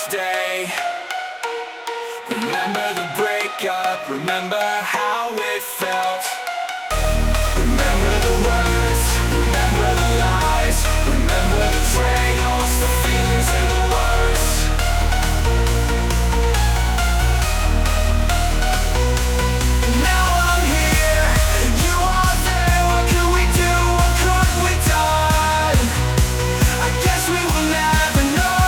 first day. Remember the breakup, remember how it felt. Remember the words, remember the lies, remember the betrayals, the feelings and the words. Now I'm here, you are there. What could we do? What could we done? I guess we will never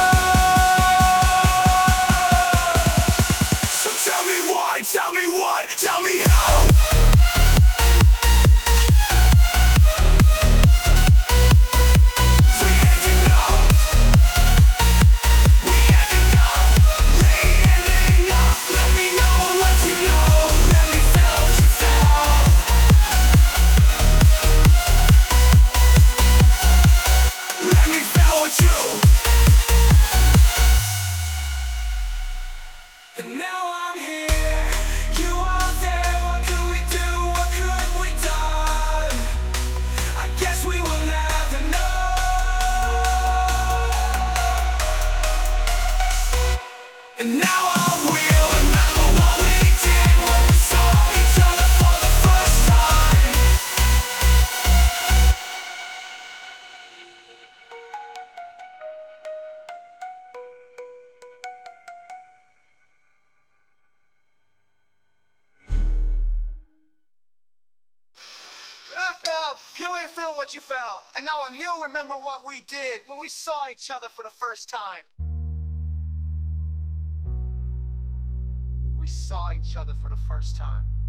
know. So tell me why, tell me what, tell me how. And now I'm here, you are there. What could we do? What could we done? I guess we will never know. And now I will remember what we did when we saw each other for the first time. You ain't feel what you felt. And now you'll remember what we did when we saw each other for the first time. We saw each other for the first time.